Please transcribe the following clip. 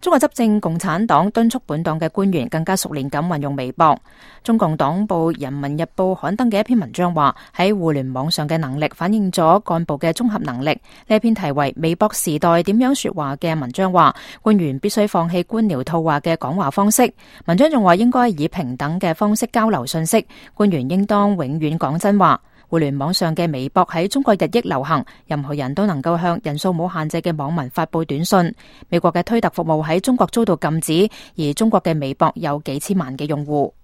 中國執政共產黨敦促本黨嘅官員更加熟練咁運用微博。中共黨報《人民日報》刊登嘅一篇文章話，喺互聯網上嘅能力反映咗幹部嘅綜合能力。呢篇題為《微博時代點樣說話》嘅文章話，官員必須放棄官僚套話嘅講話方式。文章仲話應該以平等嘅方式交流信息，官員應當永遠講真話。互聯網上嘅微博喺中國日益流行，任何人都能夠向人數冇限制嘅網民發布短信。美國嘅推特服務喺中國遭到禁止，而中國嘅微博有幾千萬嘅用戶。